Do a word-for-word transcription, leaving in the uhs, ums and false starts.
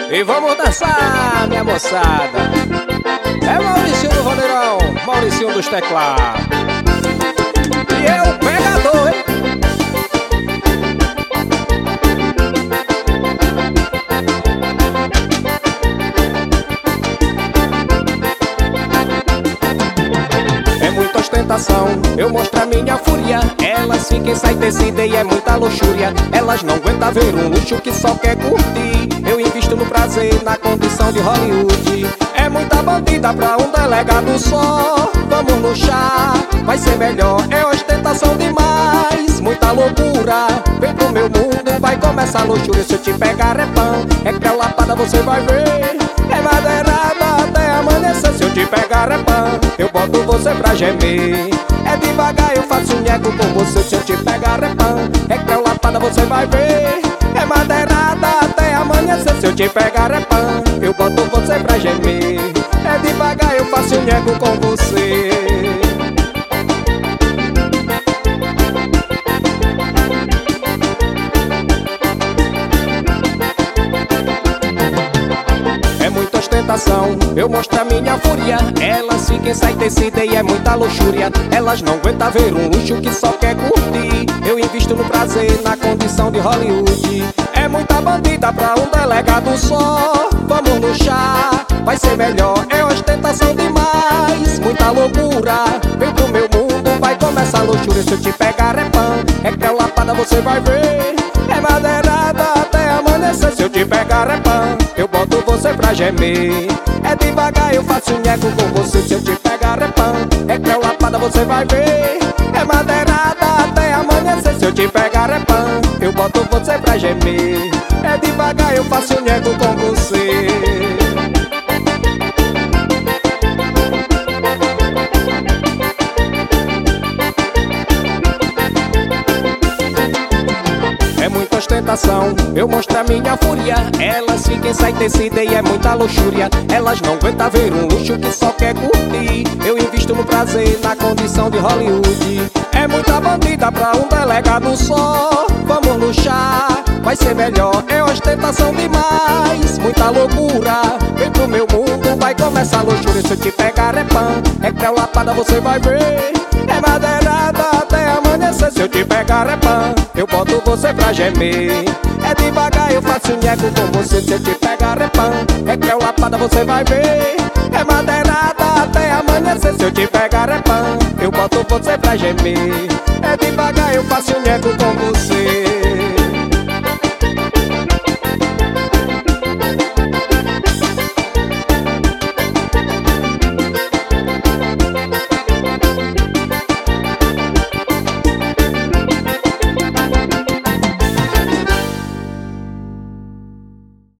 E vamos dançar, minha moçada. É Mauricinho do Rodeirão, Mauricinho dos teclados. E é o pegador, hein? É muita ostentação, eu mostro a minha fúria. Elas ficam ensaidecidem e é muita luxúria. Elas não aguentam ver um luxo que só quer curtir. Eu invisto no prazer, na condição de Hollywood. É muita bandida pra um delegado só. Vamos luxar, vai ser melhor. É ostentação demais, muita loucura. Vem pro meu mundo, vai começar a luxúria. Se eu te pegar é pão, é que a lapada você vai ver. É madeirada até amanhecer. Se eu te pegar é pão, eu boto você pra gemer. É devagar, eu faço um nheco com você. Se eu te pegar é pão, é que a lapada você vai ver. É madeirada até amanhecer. Se eu te pegar é pão, eu boto você pra gemer. É devagar, eu faço um nheco com você. É muita ostentação, eu mostro a minha fúria. Elas ficam ensaidecidem e é muita luxúria. Elas não aguentam ver um luxo que só quer curtir. Eu invisto no prazer, na condição de Hollywood. É muita bandida pra um delegado só. Vamos luxar, vai ser melhor. É ostentação demais, muita loucura. Vem pro meu mundo, vai começar a luxúria. Se eu te pegar é pão, é que a lapada você vai ver. É madeirada até amanhecer. Se eu te pegar é pão, eu boto você pra gemer. É devagar, eu faço um nheco com você. Se eu te pegar é pão, é que a lapada você vai ver. É madeirada até amanhecer. Se eu te pegar é pão, eu boto você pra gemer. É devagar, eu faço um nheco com você. É muita ostentação, eu mostro a minha fúria. Elas ficam ensaidecidem e é muita luxúria. Elas não aguentam ver um luxo que só quer curtir. Eu invisto no prazer, na condição de Hollywood. É muita bandida pra um delegado só. Vamos luxar, vai ser melhor. É ostentação demais, muita loucura. Vem pro meu mundo, vai começar a luxúria. Se eu te pegar é pão, é que a lapada você vai ver. É madeirada até amanhecer. Se eu te pegar é pão, eu boto você pra gemer. É devagar, eu faço um nheco com você. Se eu te pegar é pão, é que a lapada você vai ver. É madeirada até amanhecer. Se eu te pegar é pão, eu boto você pra gemer. É devagar, eu faço um nheco com você.